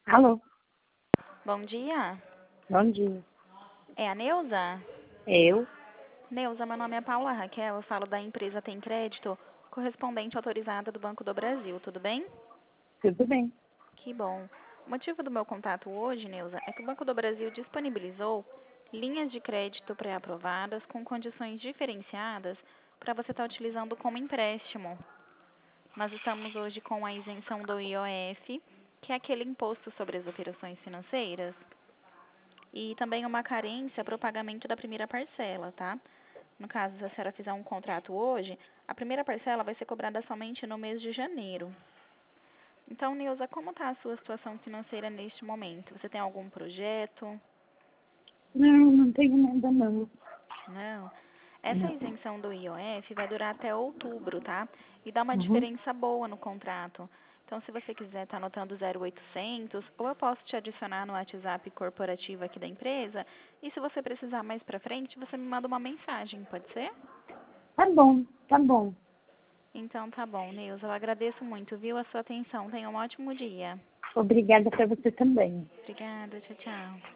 Alô, Bom dia. bom dia. É a Neuza? Eu? Neuza, meu nome é Paula Raquel, eu falo da empresa Tem Crédito, correspondente autorizada do Banco do Brasil, tudo bem? Tudo bem? Que bom. O motivo do meu contato hoje, Neuza, é que o Banco do Brasil disponibilizou linhas de crédito pré-aprovadas com condições diferenciadas para você estar utilizando como empréstimo. Nós estamos hoje com a isenção do IOF, que é aquele imposto sobre as operações financeiras, e também uma carência para o pagamento da primeira parcela, tá? No caso, se a senhora fizer um contrato hoje, a primeira parcela vai ser cobrada somente no mês de janeiro. Então, Nilza, como está a sua situação financeira neste momento? Você tem algum projeto? Não tenho nada não. Não. Essa Não. isenção do IOF vai durar até outubro, tá? E dá uma Uhum. diferença boa no contrato. Então, se você quiser estar anotando 0800, ou eu posso te adicionar no WhatsApp corporativo aqui da empresa, e se você precisar mais pra frente, você me manda uma mensagem, pode ser? Tá bom, tá bom. Então, tá bom, Neuza. Eu agradeço muito, viu, a sua atenção. Tenha um ótimo dia. Obrigada para você também. Obrigada. Tchau, tchau.